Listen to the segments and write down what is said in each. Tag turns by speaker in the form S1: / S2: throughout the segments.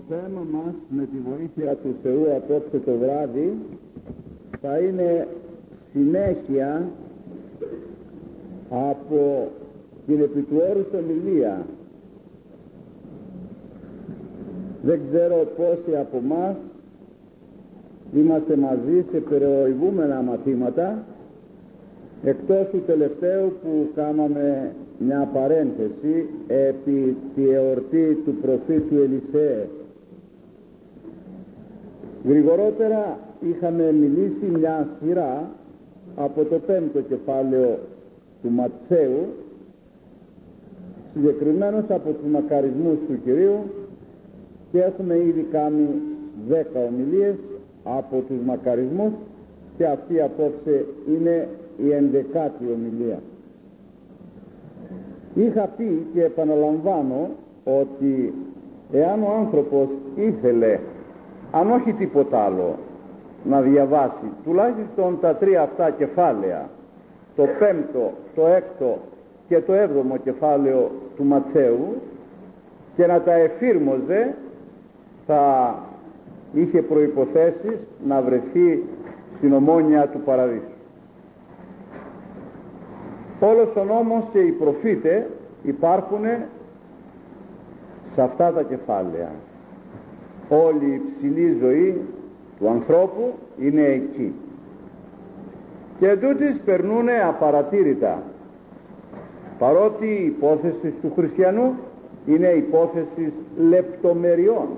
S1: θέμα μας με τη βοήθεια του Θεού απόψε το βράδυ θα είναι συνέχεια από την επί του όρους ομιλία. Δεν ξέρω πόσοι από μας είμαστε μαζί σε προηγούμενα μαθήματα, εκτός του τελευταίου που κάναμε μια παρένθεση επί τη εορτή του προφήτου Ελισέ. Γρηγορότερα είχαμε μιλήσει μια σειρά από το 5ο κεφάλαιο του Ματθαίου, συγκεκριμένως από τους μακαρισμούς του Κυρίου, και έχουμε ήδη κάνει 10 ομιλίες από τους μακαρισμούς και αυτή απόψε είναι η 11η ομιλία. Είχα πει και επαναλαμβάνω ότι εάν ο άνθρωπος ήθελε, αν όχι τίποτα άλλο, να διαβάσει τουλάχιστον τα 3 αυτά κεφάλαια, το 5ο, το 6ο και το 7ο κεφάλαιο του Ματθαίου, και να τα εφήρμοζε, θα είχε προϋποθέσεις να βρεθεί στην ομόνοια του παραδείσου. Όλος ο νόμος και οι προφήτες υπάρχουν σε αυτά τα κεφάλαια. Όλη η ψηλή ζωή του ανθρώπου είναι εκεί. Και τούτες περνούν απαρατήρητα, παρότι η υπόθεση του χριστιανού είναι υπόθεση λεπτομεριών.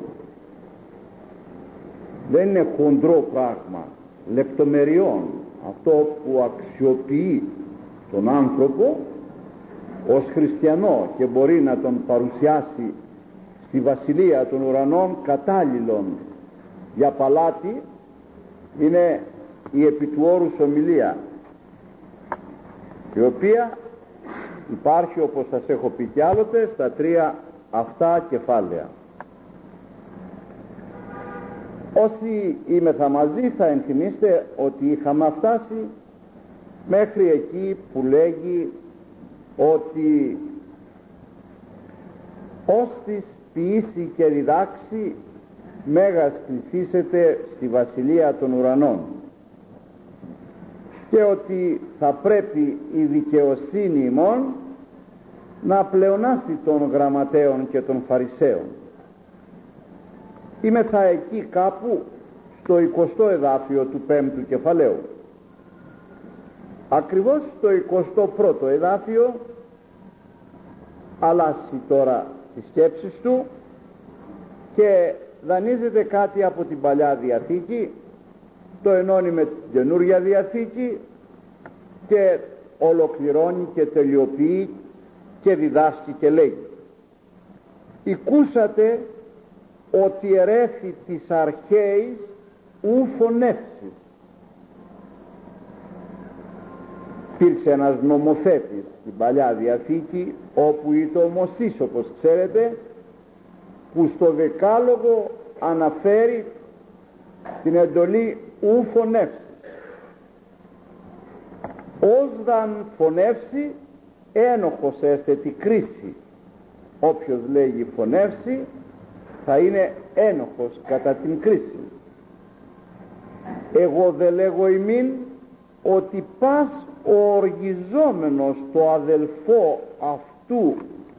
S1: Δεν είναι χοντρό πράγμα, λεπτομεριών. Αυτό που αξιοποιεί τον άνθρωπο ως χριστιανό και μπορεί να τον παρουσιάσει στη βασιλεία των ουρανών κατάλληλον για παλάτι, είναι η επί του όρους ομιλία, η οποία υπάρχει, όπως σας έχω πει κι άλλοτε, στα 3 αυτά κεφάλαια. Όσοι είμεθα μαζί θα ενθυμίστε ότι είχαμε φτάσει μέχρι εκεί που λέγει ότι ως της ποιήσει και διδάξει μέγας κληθήσετε στη βασιλεία των ουρανών, και ότι θα πρέπει η δικαιοσύνη ημών να πλεονάσει των γραμματέων και των φαρισαίων. Είμεθα εκεί κάπου στο 20ο εδάφιο του 5ου κεφαλαίου. Ακριβώς στο 21ο εδάφιο αλλάζει τώρα τις σκέψεις του και δανείζεται κάτι από την Παλιά Διαθήκη, το ενώνει με την Καινούρια Διαθήκη και ολοκληρώνει και τελειοποιεί και διδάσκει και λέει: «Ηκούσατε ότι ερέφη της αρχαίης ου φωνεύσεις». Υπήρξε ένας νομοθέτης στην Παλιά Διαθήκη, όπου ήταν ο Μωσής, όπως ξέρετε, που στο Δεκάλογο αναφέρει την εντολή ου φωνεύσεις. Ως δαν φωνεύσει ένοχος έστε τη κρίση. Όποιος λέγει φωνεύσει θα είναι ένοχος κατά την κρίση. Εγώ δε λέγω ημίν ότι πας ο οργιζόμενος το αδελφό αυτού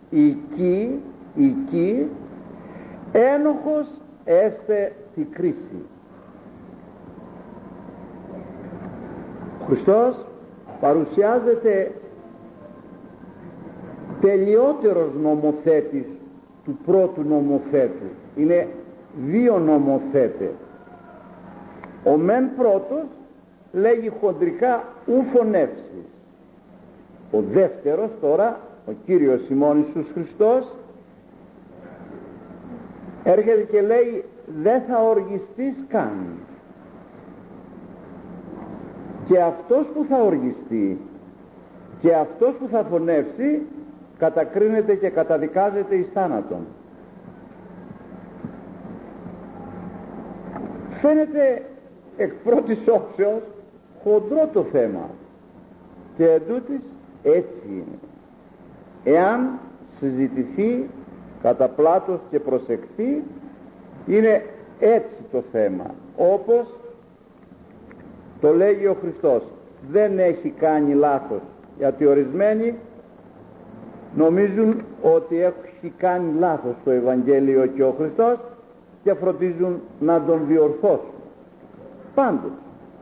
S1: εκεί ένοχος έστε τη κρίση. Ο Χριστός παρουσιάζεται τελειότερος νομοθέτης του πρώτου νομοθέτου. Είναι 2 νομοθέτες. Ο μεν πρώτος λέγει χοντρικά ου φωνεύσεις. Ο δεύτερος τώρα, ο Κύριος ημών Ιησούς Χριστός, έρχεται και λέει δεν θα οργιστείς καν. Και αυτός που θα οργιστεί και αυτός που θα φωνεύσει κατακρίνεται και καταδικάζεται εις θάνατον. Φαίνεται εκ πρώτης όψεως χοντρό το θέμα, και εντούτοις έτσι είναι. Εάν συζητηθεί κατά πλάτος και προσεχθεί, Είναι έτσι το θέμα, όπως το λέγει ο Χριστός. Δεν έχει κάνει λάθος, γιατί ορισμένοι νομίζουν ότι έχει κάνει λάθος το Ευαγγέλιο και ο Χριστός και φροντίζουν να τον διορθώσουν. Πάντως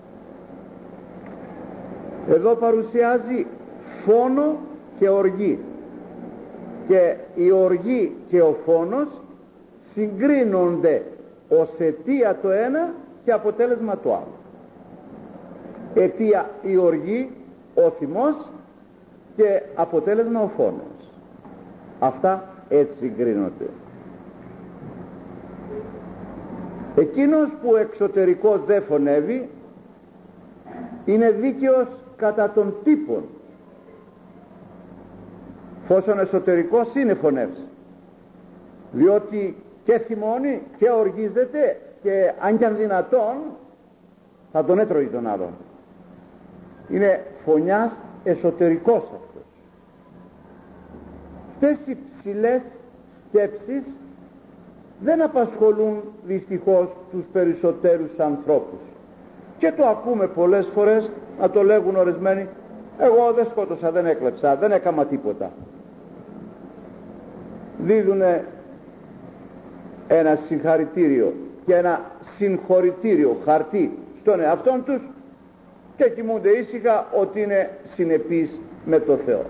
S1: εδώ παρουσιάζει φόνο και οργή, και η οργή και ο φόνος συγκρίνονται ως αιτία το ένα και αποτέλεσμα το άλλο. Αιτία η οργή, ο θυμός, και αποτέλεσμα ο φόνος. Αυτά έτσι συγκρίνονται. Εκείνος που εξωτερικός δεν φωνεύει είναι δίκαιος κατά των τύπων, φόσον εσωτερικός είναι φωνεύς, διότι και θυμώνει και οργίζεται, και αν κι αν δυνατόν θα τον έτρωγε τον άλλον. Είναι φωνιάς εσωτερικός αυτός. Αυτές οι ψηλές σκέψεις δεν απασχολούν δυστυχώς τους περισσότερους ανθρώπους, και το ακούμε πολλές φορές να το λέγουν ορισμένοι: εγώ δεν σκότωσα, δεν έκλεψα, δεν έκαμα τίποτα. Δίδουνε ένα συγχαρητήριο και ένα συγχωρητήριο χαρτί στον εαυτόν τους και κοιμούνται ήσυχα ότι είναι συνεπείς με το Θεό.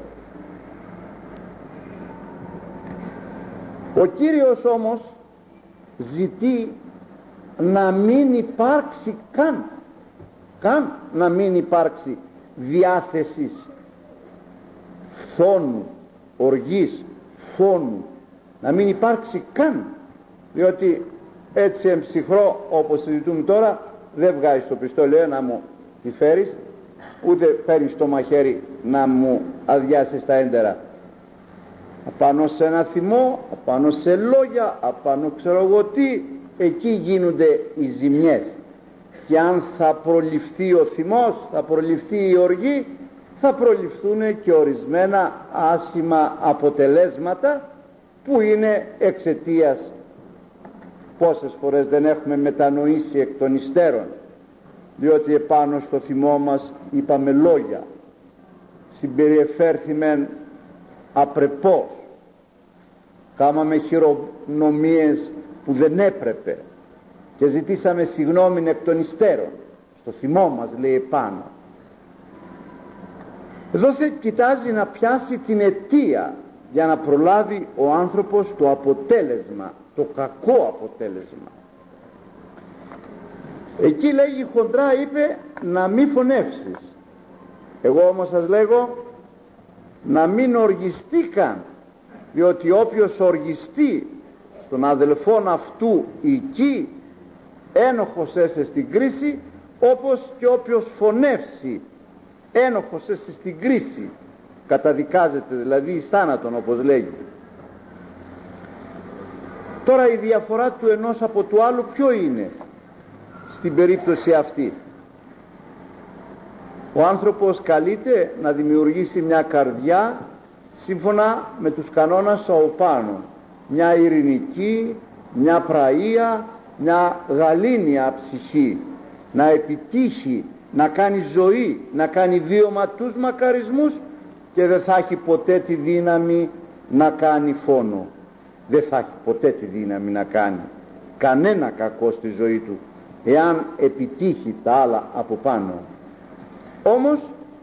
S1: Ο Κύριος όμως ζητεί να μην υπάρξει καν να μην υπάρξει διάθεσης φθόνου, οργής, φόνου, να μην υπάρξει καν, διότι έτσι εμψυχρό όπως συζητούμε τώρα δεν βγάζεις το πιστόλι να μου τη φέρεις, ούτε παίρνεις το μαχαίρι να μου αδειάσεις τα έντερα. Απάνω σε ένα θυμό, απάνω σε λόγια, απάνω ξέρω εγώ τι, εκεί γίνονται οι ζημιές. Και αν θα προληφθεί ο θυμός, θα προληφθεί η οργή, θα προληφθούν και ορισμένα άσχημα αποτελέσματα που είναι εξαιτίας. Πόσες φορές δεν έχουμε μετανοήσει εκ των υστέρων, διότι επάνω στο θυμό μας είπαμε λόγια, συμπεριεφέρθημεν απρεπώς, κάμαμε χειρονομίες που δεν έπρεπε και ζητήσαμε συγγνώμη εκ των υστέρων. Στο θυμό μας λέει επάνω. Εδώ κοιτάζει να πιάσει την αιτία για να προλάβει ο άνθρωπος το αποτέλεσμα, το κακό αποτέλεσμα. Εκεί λέγει χοντρά, είπε να μην φωνεύσεις. Εγώ όμως σας λέγω να μην οργιστεί καν, διότι όποιος οργιστεί στον αδελφόν αυτού εκεί, ένοχος έσε στην κρίση, όπως και όποιος φωνεύσει ένοχος έσε στην κρίση, καταδικάζεται δηλαδή εις θάνατον, όπως λέγει. Τώρα η διαφορά του ενός από του άλλου ποιο είναι στην περίπτωση αυτή? Ο άνθρωπος καλείται να δημιουργήσει μια καρδιά σύμφωνα με τους κανόνες ΟΠΑΝΟ, μια ειρηνική, μια πραεία, μια γαλήνια ψυχή, να επιτύχει, να κάνει ζωή, να κάνει βίωμα τους μακαρισμούς, και δεν θα έχει ποτέ τη δύναμη να κάνει φόνο. Δεν θα έχει ποτέ τη δύναμη να κάνει κανένα κακό στη ζωή του, εάν επιτύχει τα άλλα από πάνω. Όμως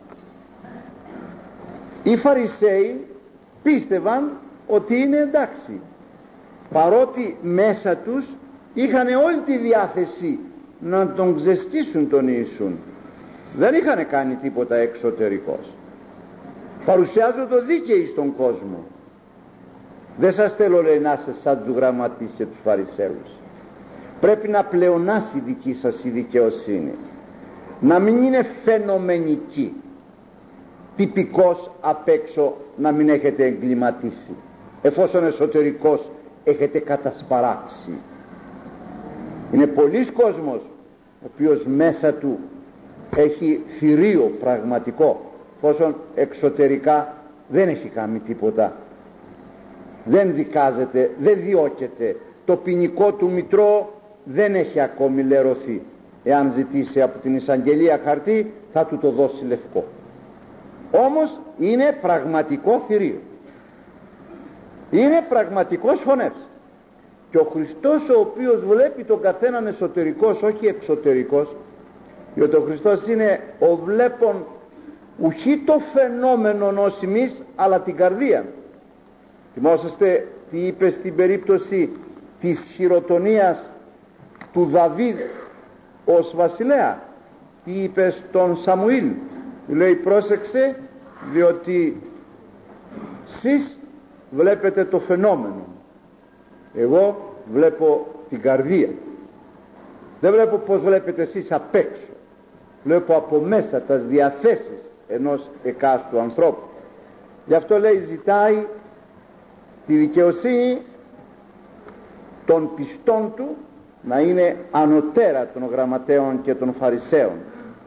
S1: οι Φαρισαίοι πίστευαν ότι είναι εντάξει, παρότι μέσα τους είχαν όλη τη διάθεση να τον ξεστήσουν τον Ιησούν. Δεν είχαν κάνει τίποτα εξωτερικός. Παρουσιάζω το δίκαιοι στον κόσμο. Δεν σας θέλω, λέει, να είστε σαν τους γραμματείς και τους Φαρισαίους. Πρέπει να πλεονάσει η δική σας η δικαιοσύνη, να μην είναι φαινομενική, τυπικός απ' έξω να μην έχετε εγκληματίσει, εφόσον εσωτερικός έχετε κατασπαράξει. Είναι πολλής κόσμος ο οποίος μέσα του έχει θηρίο πραγματικό, εφόσον εξωτερικά δεν έχει κάνει τίποτα, δεν δικάζεται, δεν διώκεται, το ποινικό του μητρό δεν έχει ακόμη λερωθεί. Εάν ζητήσει από την εισαγγελία χαρτί θα του το δώσει λευκό. Όμως είναι πραγματικό θηρίο, είναι πραγματικός φωνεύς. Και ο Χριστός, ο οποίος βλέπει τον καθέναν εσωτερικός, όχι εξωτερικός, διότι ο Χριστός είναι ο βλέπων ουχή το φαινόμενο ως εμείς, αλλά την καρδία. Θυμόσαστε τι είπε στην περίπτωση της χειροτονίας του Δαβίδ ως βασιλέα? Τι είπε στον Σαμουήλ? Λέει, πρόσεξε, διότι εσείς βλέπετε το φαινόμενο, εγώ βλέπω την καρδία. Δεν βλέπω πως βλέπετε εσείς απ' έξω, βλέπω από μέσα τις διαθέσεις ενός εκάστου ανθρώπου. Γι' αυτό λέει, ζητάει τη δικαιοσύνη των πιστών του να είναι ανωτέρα των γραμματέων και των φαρισαίων,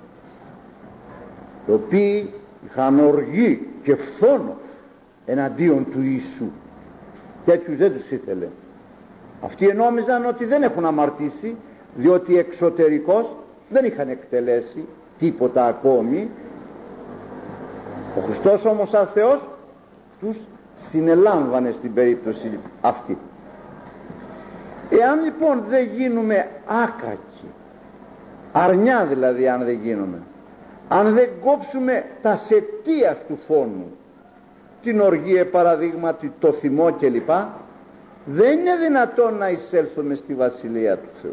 S1: οι οποίοι είχαν οργή και φθόνο εναντίον του Ιησού. Τέτοιους δεν τους ήθελε. Αυτοί ενόμιζαν ότι δεν έχουν αμαρτήσει, διότι εξωτερικώς δεν είχαν εκτελέσει τίποτα ακόμη. Ο Χριστός όμως σαν Θεός τους συνελάμβανε στην περίπτωση αυτή. Εάν λοιπόν δεν γίνουμε άκακοι, αρνιά δηλαδή, αν δεν γίνουμε, αν δεν κόψουμε τα αιτίας του φόνου, την οργή παραδείγματι, το θυμό κλπ, δεν είναι δυνατόν να εισέλθουμε στη Βασιλεία του Θεού.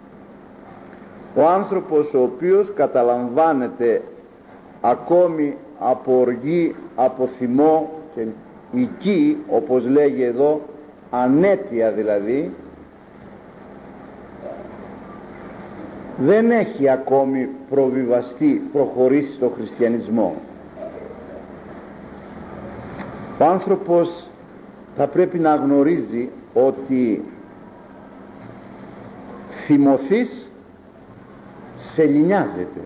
S1: Ο άνθρωπος ο οποίος καταλαμβάνεται ακόμη από οργή, από θυμό και εκεί, όπως λέγει εδώ, ανέτεια δηλαδή, δεν έχει ακόμη προχωρήσει στο χριστιανισμό. Ο άνθρωπος θα πρέπει να γνωρίζει ότι θυμωθείς σεληνιάζεται,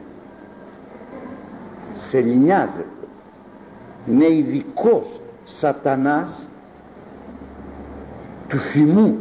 S1: είναι ειδικός σατανάς του θυμού.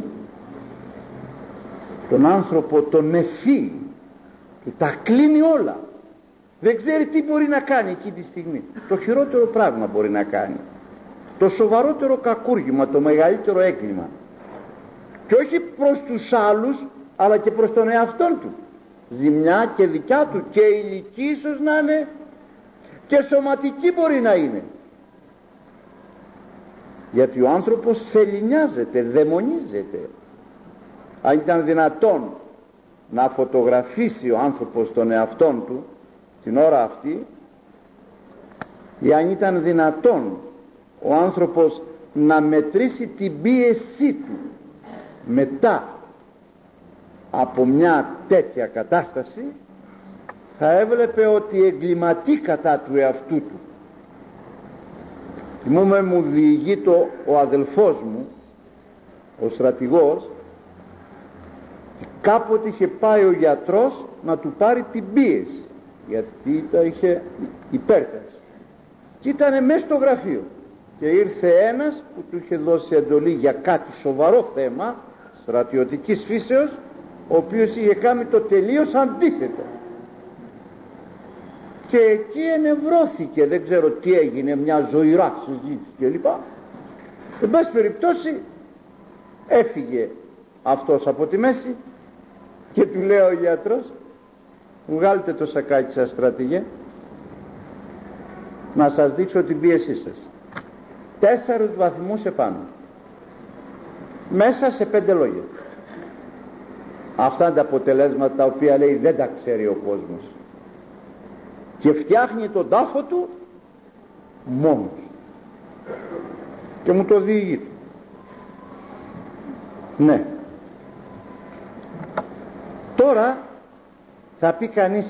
S1: Τον άνθρωπο τον ευθύει και τα κλείνει όλα, δεν ξέρει τι μπορεί να κάνει εκεί τη στιγμή. Το χειρότερο πράγμα μπορεί να κάνει, το σοβαρότερο κακούργημα, το μεγαλύτερο έγκλημα, και όχι προς τους άλλους αλλά και προς τον εαυτόν του, ζημιά και δικιά του, και ηλική ίσως να είναι και σωματική μπορεί να είναι, γιατί ο άνθρωπος σεληνιάζεται, δαιμονίζεται. Αν ήταν δυνατόν να φωτογραφίσει ο άνθρωπος τον εαυτόν του την ώρα αυτή, ή αν ήταν δυνατόν ο άνθρωπος να μετρήσει την πίεσή του μετά από μια τέτοια κατάσταση, θα έβλεπε ότι εγκληματεί κατά του εαυτού του. Θυμούμαι, μου διηγεί ο αδελφός μου, ο στρατηγός, κάποτε είχε πάει ο γιατρός να του πάρει την πίεση, γιατί είχε υπέρταση, και ήταν μέσα στο γραφείο και ήρθε ένας που του είχε δώσει εντολή για κάτι σοβαρό θέμα στρατιωτικής φύσεως, ο οποίος είχε κάνει το τελείως αντίθετο, και εκεί ενευρώθηκε, δεν ξέρω τι έγινε, μια ζωηρά συζήτηση κλπ. Εν πάση περιπτώσει έφυγε αυτός από τη μέση και του λέει ο γιατρός, βγάλτε το σακάκι σας, στρατηγέ, να σας δείξω την πίεσή σας. 4 βαθμούς επάνω, μέσα σε 5 λόγια. Αυτά είναι τα αποτελέσματα τα οποία λέει δεν τα ξέρει ο κόσμος, και φτιάχνει τον τάφο του μόνος και μου το διηγεί. Ναι, τώρα θα πει κανείς,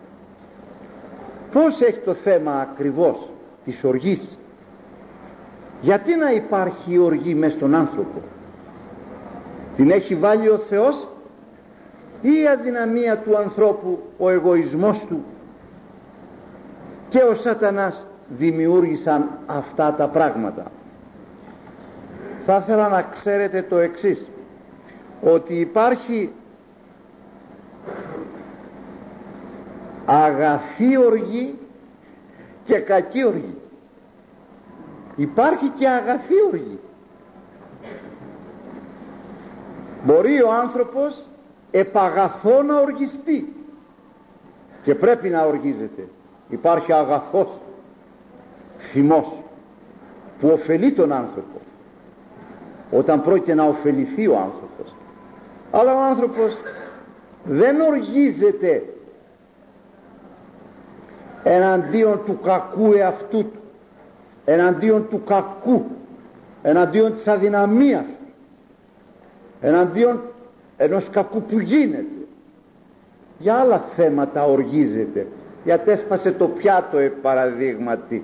S1: πώς έχει το θέμα ακριβώς της οργής? Γιατί να υπάρχει η οργή μες στον άνθρωπο? Την έχει βάλει ο Θεός ή η αδυναμία του ανθρώπου, ο εγωισμός του και ο σατανάς δημιούργησαν αυτά τα πράγματα? Θα ήθελα να ξέρετε το εξής, ότι υπάρχει αγαθή οργή και κακή οργή. Υπάρχει και αγαθή οργή. Μπορεί ο άνθρωπος επαγαθό να οργιστεί και πρέπει να οργίζεται. Υπάρχει αγαθός θυμός που ωφελεί τον άνθρωπο όταν πρόκειται να ωφεληθεί ο άνθρωπος. Αλλά ο άνθρωπος δεν οργίζεται εναντίον του κακού εαυτού του, εναντίον του κακού, εναντίον της αδυναμίας, εναντίον ενός κακού που γίνεται. Για άλλα θέματα οργίζεται, γιατί έσπασε το πιάτο παραδείγματι,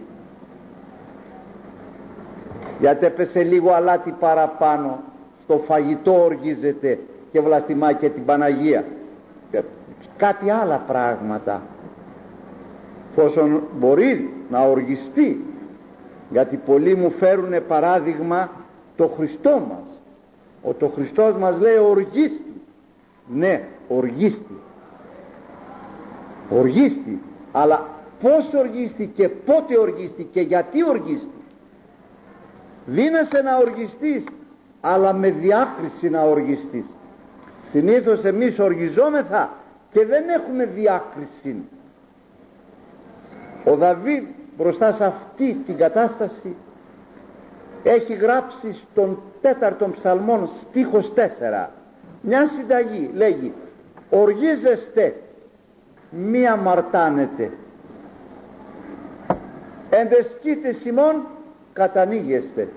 S1: γιατί έπεσε λίγο αλάτι παραπάνω στο φαγητό, οργίζεται και βλαστημάει και την Παναγία και κάτι άλλα πράγματα. Πόσον μπορεί να οργιστεί, γιατί πολλοί μου φέρουνε παράδειγμα το Χριστό μας. Το Χριστός μας λέει οργίστη. Ναι, οργίστη, οργίστη, αλλά πώς οργίστη και πότε οργίστη και γιατί οργίστη. Δύνασε να οργιστείς, αλλά με διάκριση να οργιστείς. Συνήθως εμείς οργιζόμεθα και δεν έχουμε διάκριση. Ο Δαβίδ μπροστά σε αυτή την κατάσταση έχει γράψει στον 4ο ψαλμόν στίχος 4 μια συνταγή, λέγει: οργίζεστε, μη αμαρτάνετε, εντεσκείτε ημών κατανοίγεστε.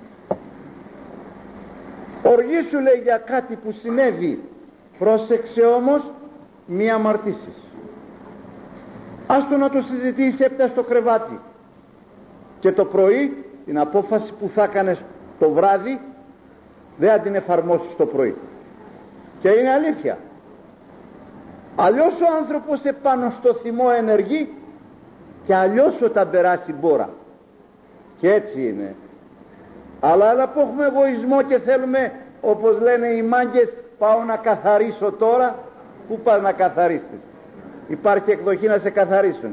S1: Οργίσου, λέει, για κάτι που συνέβη, πρόσεξε όμως μη αμαρτήσεις. Άστο να το συζητήσει έπειτα στο κρεβάτι και το πρωί την απόφαση που θα κάνεις το βράδυ δεν θα την εφαρμόσεις το πρωί. Και είναι αλήθεια. Αλλιώς ο άνθρωπος επάνω στο θυμό ενεργεί και αλλιώς όταν περάσει μπόρα. Και έτσι είναι. Αλλά που έχουμε εγωισμό και θέλουμε, όπως λένε οι μάγκες, πάω να καθαρίσω τώρα. Πού πας να καθαρίσεις? Υπάρχει εκδοχή να σε καθαρίσουν.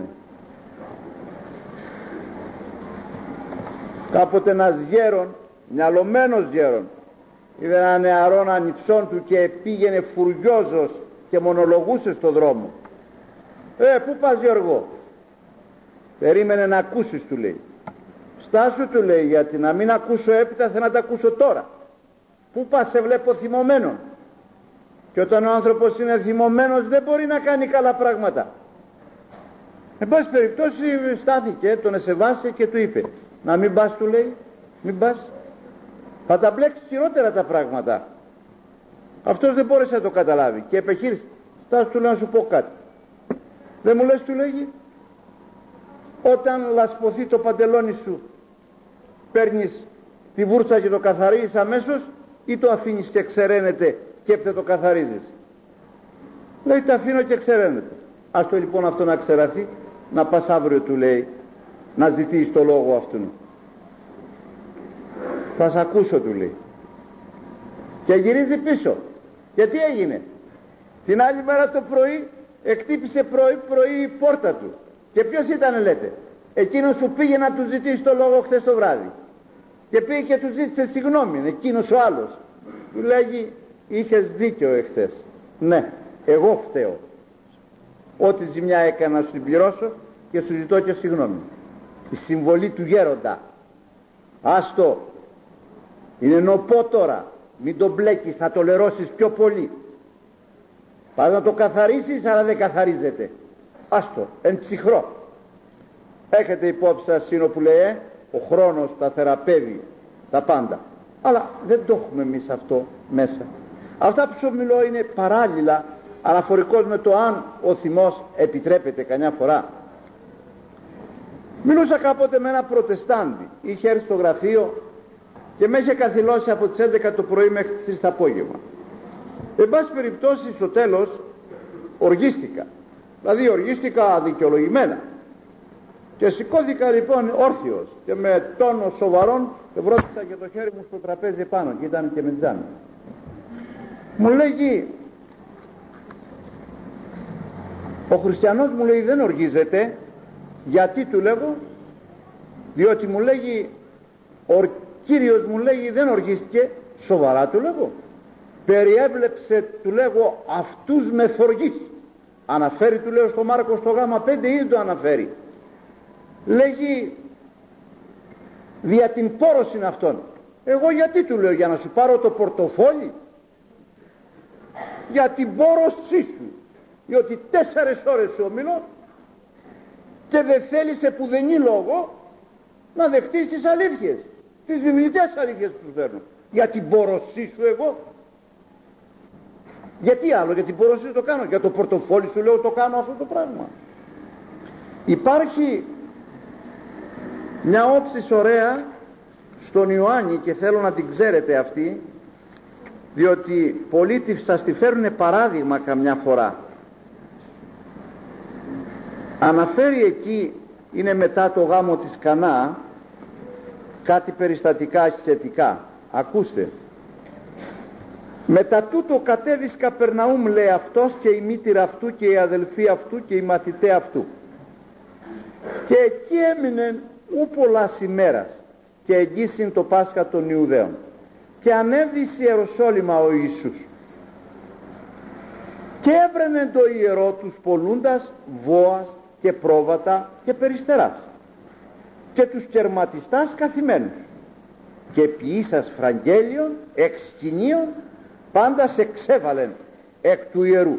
S1: Κάποτε ένας γέρον, μυαλωμένος γέρον, είδε ένα νεαρόν ανιψόν του και πήγαινε φουριόζος και μονολογούσε στο δρόμο. Πού πας, Γιώργο? Περίμενε να ακούσεις, του λέει. Στάσου, του λέει, γιατί να μην ακούσω έπειτα, θέλω να τα ακούσω τώρα. Πού πας, σε βλέπω θυμωμένον. Και όταν ο άνθρωπος είναι θυμωμένος δεν μπορεί να κάνει καλά πράγματα. Εν πάση περιπτώσει στάθηκε, τον εσεβάσε και του είπε: να μην πας, του λέει, μην πας, θα τα μπλέξεις χειρότερα τα πράγματα. Αυτός δεν μπόρεσε να το καταλάβει και επεχείρησε. Στάσου, του λέει, να σου πω κάτι. Δεν μου λες, του λέγει, όταν λασπωθεί το παντελόνι σου, παίρνεις τη βούρτσα και το καθαρίζεις αμέσως ή το αφήνεις και ξεραίνεται και έπειτα το καθαρίζεις? Λέει, τα αφήνω και ξεραίνεται. Ας το λοιπόν αυτό να ξεραθεί, να πας αύριο, του λέει, να ζητήσεις το λόγο αυτόν. Θα σ' ακούσω, του λέει. Και γυρίζει πίσω. Και τι έγινε? Την άλλη μέρα το πρωί εκτύπησε πρωί η πόρτα του. Και ποιος ήταν, λέτε? Εκείνος που πήγε να του ζητήσει το λόγο χθες το βράδυ. Και πήγε και του ζήτησε συγγνώμη. Εκείνος ο άλλος του λέγει: είχες δίκιο εχθές. Ναι, εγώ φταίω. Ό,τι ζημιά έκανα σου την πληρώσω και σου ζητώ και συγγνώμη. Η συμβολή του γέροντα. Άστο, είναι νοπό τώρα, μην το μπλέκεις, θα το λερώσεις πιο πολύ. Πας να το καθαρίσεις, αλλά δεν καθαρίζεται. Άστο, εν ψυχρό. Έχετε υπόψη σας είναι που λέει, ο χρόνος τα θεραπεύει τα πάντα. Αλλά δεν το έχουμε εμείς αυτό μέσα. Αυτά που σου μιλώ είναι παράλληλα, αναφορικός με το αν ο θυμός επιτρέπεται καμιά φορά. Μιλούσα κάποτε με ένα προτεστάντη, είχε έρθει στο γραφείο και με είχε καθυλώσει από τις 11 το πρωί μέχρι τις 3 το απόγευμα. Εν πάση περιπτώσει στο τέλος οργίστηκα, δηλαδή οργίστηκα αδικαιολογημένα και σηκώθηκα λοιπόν όρθιος και με τόνο σοβαρόν βρώτησα και το χέρι μου στο τραπέζι πάνω και ήταν και με τζάμι. Μου λέγει ο χριστιανός, μου λέει, δεν οργίζεται. Γιατί, του λέγω? Διότι, μου λέγει, ο Κύριος, μου λέγει, δεν οργίστηκε. Σοβαρά, του λέγω? Περιέβλεψε, του λέγω, αυτούς με θοργής. Αναφέρει, του λέω, στο Μάρκο στο γάμα 5, ήδη το αναφέρει. Λέγει, δια την πόρωση αυτών. Εγώ γιατί, του λέω? Για να σου πάρω το πορτοφόλι? Για την πόρωσή σου. Διότι 4 ώρες σου ομιλώ και δεν θέλεις επουδενή λόγο να δεχτείς τις αλήθειες, τις βιβλικές αλήθειες που σου φέρνω. Για την πόρωσή σου εγώ? Γιατί άλλο? Για την πόρωσή σου το κάνω? Για το πορτοφόλι σου, λέω, το κάνω αυτό το πράγμα? Υπάρχει μια όψης ωραία στον Ιωάννη και θέλω να την ξέρετε αυτή, διότι πολλοί σας τη φέρουν παράδειγμα καμιά φορά. Αναφέρει εκεί, είναι μετά το γάμο της Κανά, κάτι περιστατικά σχετικά. Ακούστε. Μετά τούτο κατέβη Καπερναούμ, λέει, αυτός και η μήτηρα αυτού και οι αδελφοί αυτού και οι μαθητέ αυτού. Και εκεί έμεινε ου πολλάς ημέρας και εγγύσιν το Πάσχα των Ιουδαίων. Και ανέβη εις Ιεροσόλυμα ο Ιησούς και έβρενε το ιερό τους πολλούντας βόας και πρόβατα και περιστεράς και τους κερματιστάς καθημένους και ποιήσας φραγγέλιον εξ σκηνίων πάντα σε ξέβαλεν εκ του ιερού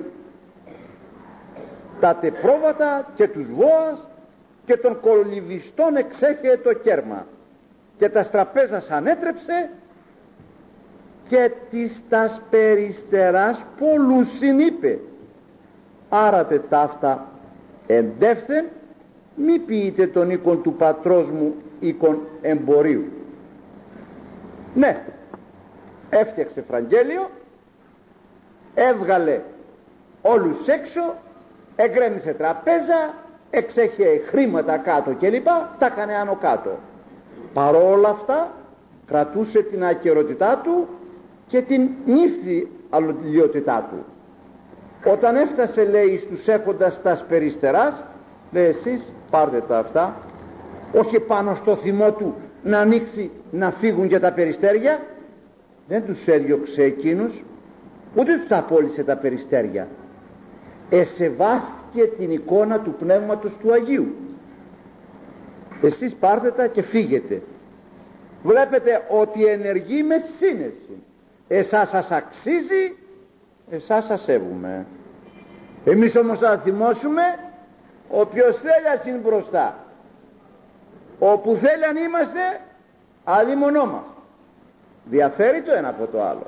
S1: τα τε πρόβατα και τους βόας και των κολυβιστών εξέχε το κέρμα και τα στραπέζας ανέτρεψε και της τας περιστεράς πολλούς συνείπε. Άρατε ταύτα εντεύθεν μη ποιείτε τον οίκον του πατρός μου οίκον εμπορίου. Ναι, έφτιαξε φραγγέλιο, έβγαλε όλους έξω, εγκρέμισε τραπέζα, εξέχε χρήματα κάτω κλπ, τα έκανε άνω κάτω. Παρόλα αυτά κρατούσε την ακερότητά του και την νύφη αλληλιότητά του. Όταν έφτασε, λέει, στους έχοντας τας περιστεράς, λέει, εσείς πάρτε τα αυτά, όχι πάνω στο θυμό του να ανοίξει να φύγουν και τα περιστέρια. Δεν τους έδιωξε εκείνους, ούτε τους τα απόλυσε τα περιστέρια. Εσεβάστηκε την εικόνα του Πνεύματος του Αγίου. Εσείς πάρτε τα και φύγετε. Βλέπετε ότι ενεργεί με σύνεση. Εσάς σας αξίζει, εσάς σας σέβουμε. Εμείς όμως θα θυμώσουμε, όποιος θέλει ας είναι μπροστά. Όπου θέλει αν είμαστε, αλλήμονό μας. Διαφέρει το ένα από το άλλο.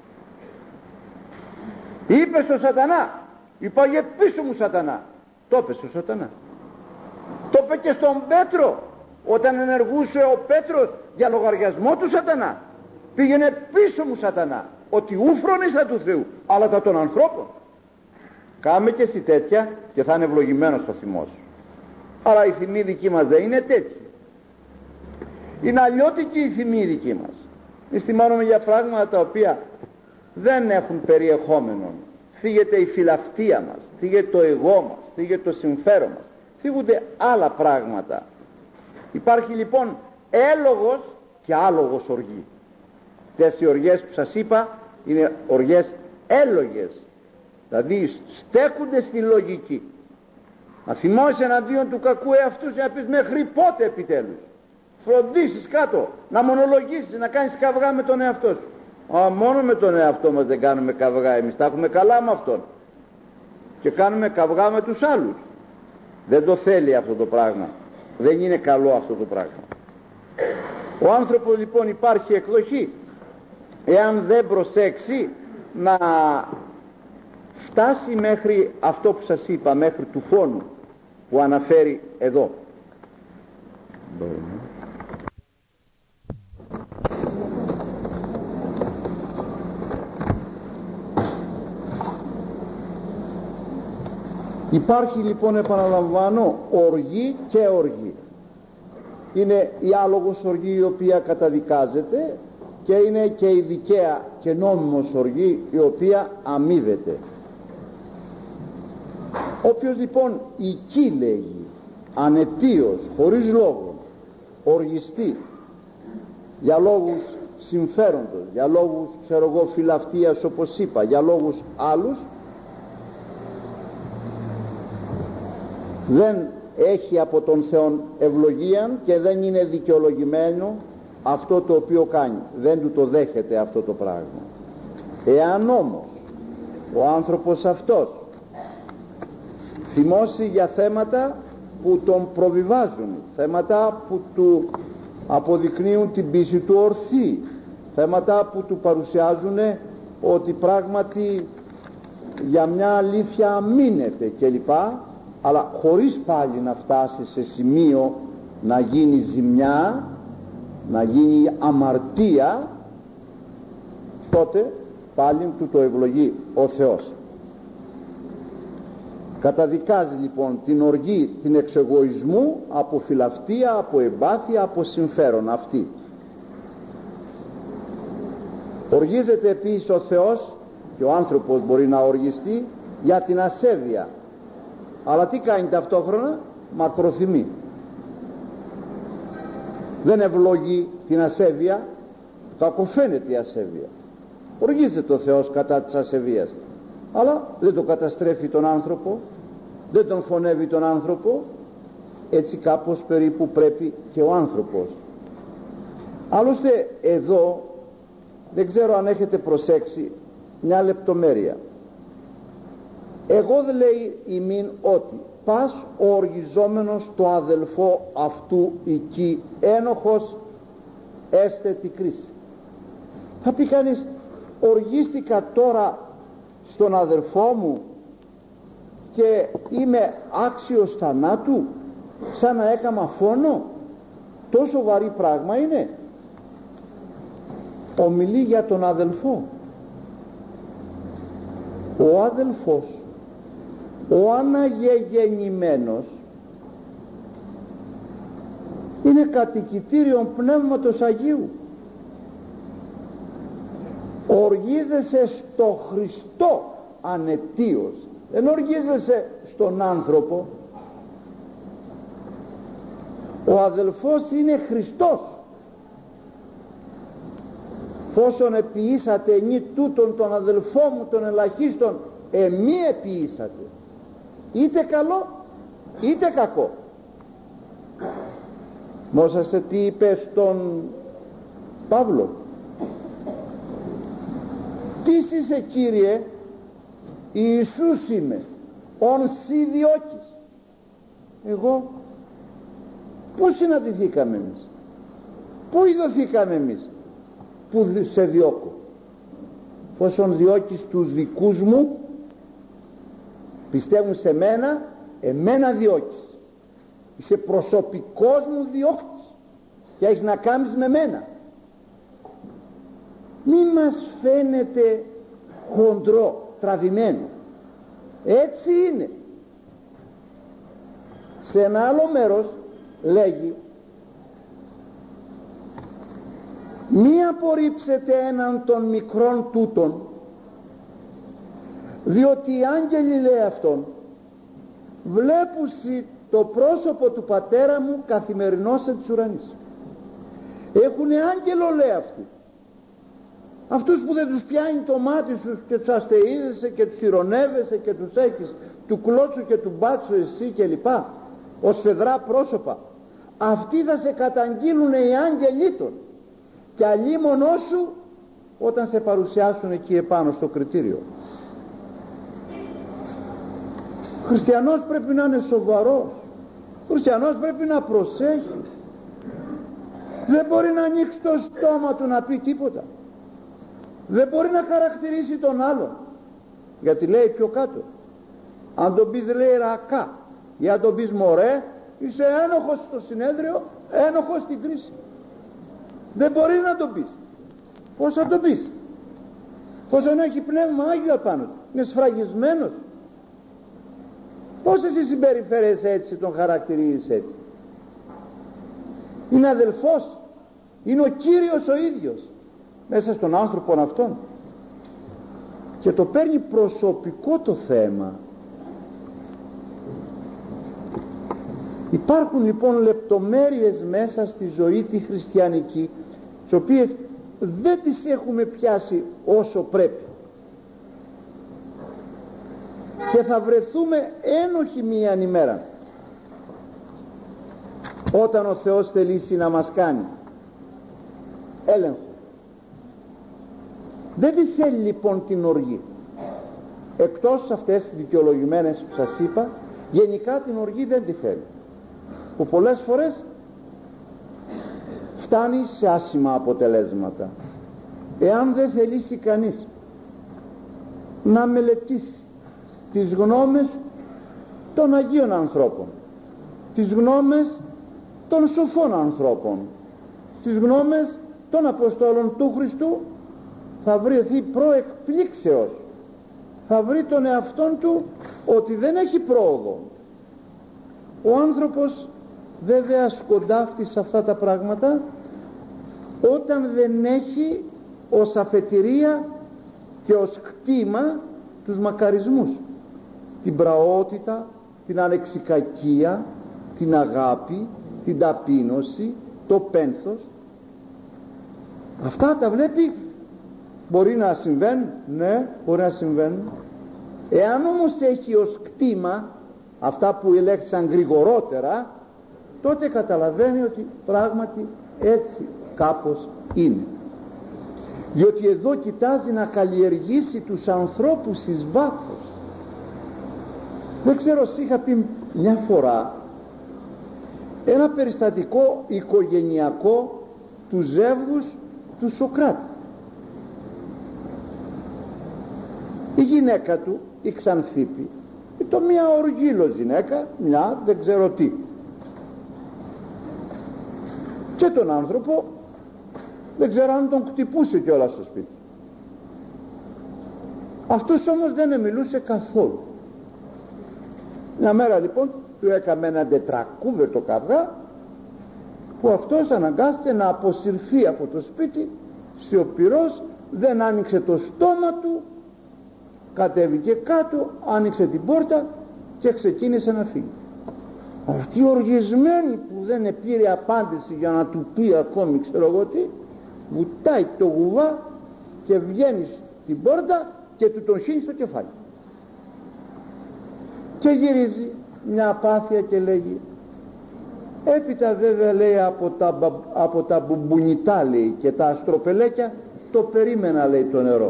S1: Είπε στο Σατανά, είπαγε πίσω μου Σατανά. Το είπε στο Σατανά. Το είπε και στον Πέτρο, όταν ενεργούσε ο Πέτρος για λογαριασμό του Σατανά. Πήγαινε πίσω μου Σατανά, ότι ου φρόνησα του Θεού, αλλά τα των ανθρώπων. Κάμε και εσύ τέτοια και θα είναι ευλογημένος στο θυμό σου. Αλλά η θυμή δική μας δεν είναι τέτοια. Είναι αλλιώτικη η θυμή δική μας. Θυμάμαι για πράγματα τα οποία δεν έχουν περιεχόμενο. Θίγεται η φιλαυτία μας, θίγεται το εγώ μας, θίγεται το συμφέρον μας, θίγονται άλλα πράγματα. Υπάρχει λοιπόν έλογος και άλογος οργή. Αυτές οι οργές που σας είπα είναι οργές έλογες, δηλαδή στέκονται στη λογική. Να θυμώσαι εναντίον του κακού εαυτού και να πεις μέχρι πότε επιτέλους. Φροντίσεις κάτω, να μονολογήσεις, να κάνεις καυγά με τον εαυτό σου. Μόνο με τον εαυτό μας δεν κάνουμε καυγά, εμείς τα έχουμε καλά με αυτόν και κάνουμε καυγά με τους άλλους. Δεν το θέλει αυτό το πράγμα, δεν είναι καλό αυτό το πράγμα. Ο άνθρωπος λοιπόν υπάρχει εκδοχή, εάν δεν προσέξει να φτάσει μέχρι αυτό που σας είπα, μέχρι του φόνου που αναφέρει εδώ. Υπάρχει λοιπόν, επαναλαμβάνω, οργή και οργή. Είναι η άλογος οργή η οποία καταδικάζεται και είναι και η δικαία και νόμιμος οργή, η οποία αμείβεται. Όποιος λοιπόν εκεί λέγει ανετίως, χωρίς λόγο, οργιστεί για λόγους συμφέροντος, για λόγους ξέρω εγώ φιλαυτίας, όπως είπα, για λόγους άλλους, δεν έχει από τον Θεόν ευλογίαν και δεν είναι δικαιολογημένο αυτό το οποίο κάνει, δεν του το δέχεται αυτό το πράγμα. Εάν όμως ο άνθρωπος αυτός θυμώσει για θέματα που τον προβιβάζουν, θέματα που του αποδεικνύουν την πίστη του ορθή, θέματα που του παρουσιάζουν ότι πράγματι για μια αλήθεια αμήνεται κλπ, αλλά χωρίς πάλι να φτάσει σε σημείο να γίνει ζημιά, να γίνει αμαρτία, τότε πάλι του το ευλογεί ο Θεός. Καταδικάζει λοιπόν την οργή, την εξεγωισμού από φιλαυτία, από εμπάθεια, από συμφέρον αυτή. Οργίζεται επίσης ο Θεός, και ο άνθρωπος μπορεί να οργιστεί, για την ασέβεια. Αλλά τι κάνει ταυτόχρονα? Μακροθυμεί. Δεν ευλογεί την ασέβεια, κακοφαίνεται η ασέβεια. Οργίζεται ο Θεός κατά της ασεβίας, αλλά δεν το καταστρέφει τον άνθρωπο, δεν τον φωνεύει τον άνθρωπο. Έτσι κάπως περίπου πρέπει και ο άνθρωπος. Άλλωστε εδώ δεν ξέρω αν έχετε προσέξει μια λεπτομέρεια. Εγώ δεν λέει ημίν ότι πας ο οργιζόμενος το αδελφό αυτού εκεί ένοχος έστε τη κρίση. Θα πει κανείς, οργίστηκα τώρα στον αδελφό μου και είμαι άξιος θανάτου, σαν να έκαμα φόνο? Τόσο βαρύ πράγμα είναι? Ομιλεί για τον αδελφό. Ο αδελφός, ο αναγεγεννημένος, είναι κατοικητήριον Πνεύματος Αγίου. Οργίζεσαι στο Χριστό ανετίως, δεν οργίζεσαι στον άνθρωπο. Ο αδελφός είναι Χριστός. Φόσον επιήσατε ενή τούτον τον αδελφό μου τον ελαχίστον, εμεί επιήσατε, είτε καλό είτε κακό. Μόσαστε τι είπε στον Παύλο? Τίς είσαι Κύριε? Ιησούς είμαι, ον σοι διώκεις. Εγώ? Πού συναντηθήκαμε εμείς? Πού ειδωθήκαμε εμείς που σε διώκω? Φόσον διώκεις τους δικούς μου, πιστεύουν σε μένα, εμένα διώκεις. Είσαι προσωπικός μου διώκτης και έχεις να κάνεις με μένα. Μη μας φαίνεται χοντρό, τραβημένο. Έτσι είναι. Σε ένα άλλο μέρος λέγει, μη απορρίψετε έναν των μικρών τούτων, διότι οι άγγελοι, λέει αυτόν, βλέπουσι το πρόσωπο του πατέρα μου καθημερινώς εν της ουρανής. Έχουνε άγγελο, λέει αυτοί. Αυτούς που δεν τους πιάνει το μάτι σου και τους αστείζεσαι και τους ηρωνεύεσαι και τους έχεις του κλώτσου και του μπάτσου εσύ και λοιπά, ως φεδρά πρόσωπα. Αυτοί θα σε καταγγείλουν οι άγγελοι των, και αλίμονό σου όταν σε παρουσιάσουν εκεί επάνω στο κριτήριο. Ο χριστιανός πρέπει να είναι σοβαρός. Ο χριστιανός πρέπει να προσέχει. Δεν μπορεί να ανοίξει το στόμα του να πει τίποτα. Δεν μπορεί να χαρακτηρίσει τον άλλον, γιατί λέει πιο κάτω, αν τον πεις, λέει, ρακά, ή αν τον πεις μωρέ, είσαι ένοχος στο συνέδριο, ένοχος στην κρίση. Δεν μπορεί να τον πεις. Πώς θα τον πεις? Πώς δεν έχει πνεύμα Άγιο απάνω του, είναι σφραγισμένος? Πώς εσύ συμπεριφέρεσαι έτσι, τον χαρακτηρίζεις έτσι? Είναι αδελφός, είναι ο Κύριος ο ίδιος. μέσα στον άνθρωπο αυτόν και το παίρνει προσωπικό το θέμα. Υπάρχουν λοιπόν λεπτομέρειες μέσα στη ζωή τη χριστιανική, τις οποίες δεν τις έχουμε πιάσει όσο πρέπει, και θα βρεθούμε ένοχοι μία ημέρα όταν ο Θεός θελήσει να μας κάνει έλεγχο. Δεν τη θέλει λοιπόν την οργή, εκτός αυτές τις δικαιολογημένες που σας είπα. Γενικά την οργή δεν τη θέλει, που πολλές φορές φτάνει σε άσχημα αποτελέσματα. Εάν δεν θελήσει κανείς να μελετήσει τις γνώμες των Αγίων ανθρώπων, τις γνώμες των σοφών ανθρώπων, τις γνώμες των Αποστόλων του Χριστού, θα βρεθεί προεκπλήξεως, θα βρει τον εαυτόν του ότι δεν έχει πρόοδο. Ο άνθρωπος βέβαια σκοντάφτει σε αυτά τα πράγματα όταν δεν έχει ως αφετηρία και ως κτήμα τους μακαρισμούς, την πραότητα, την ανεξικακία, την αγάπη, την ταπείνωση, το πένθος. Αυτά τα βλέπει. Μπορεί να συμβαίνουν, ναι, μπορεί να συμβαίνουν. Εάν όμως έχει ως κτήμα αυτά που ελέγχθησαν γρηγορότερα, τότε καταλαβαίνει ότι πράγματι έτσι κάπως είναι. Διότι εδώ κοιτάζει να καλλιεργήσει τους ανθρώπους εις βάθος. Δεν ξέρω, είχα πει μια φορά ένα περιστατικό οικογενειακό του ζεύγους του Σωκράτη. Η γυναίκα του, η Ξανθίπη, ήταν μια οργήλος γυναίκα, μια δεν ξέρω τι, και τον άνθρωπο δεν ξέρω αν τον χτυπούσε κιόλας στο σπίτι. Αυτός όμως δεν μιλούσε καθόλου. Μια μέρα λοιπόν του έκαμε ένα τετρακούβερτο καυγά, που αυτός αναγκάστηκε να αποσυρθεί από το σπίτι σιωπηρός, δεν άνοιξε το στόμα του, κατέβηκε κάτω, άνοιξε την πόρτα και ξεκίνησε να φύγει. Αυτή οργισμένη που δεν πήρε απάντηση για να του πει ακόμη ξέρω εγώ τι, βουτάει το γουβά και βγαίνει στην πόρτα και του τον χύνει στο κεφάλι και γυρίζει μια απάθεια και λέγει, έπειτα βέβαια λέει από τα μπουμπουνιτά λέει και τα αστροπελέκια το περίμενα λέει το νερό,